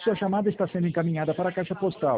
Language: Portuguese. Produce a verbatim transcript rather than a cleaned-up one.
Sua chamada está sendo encaminhada para a caixa postal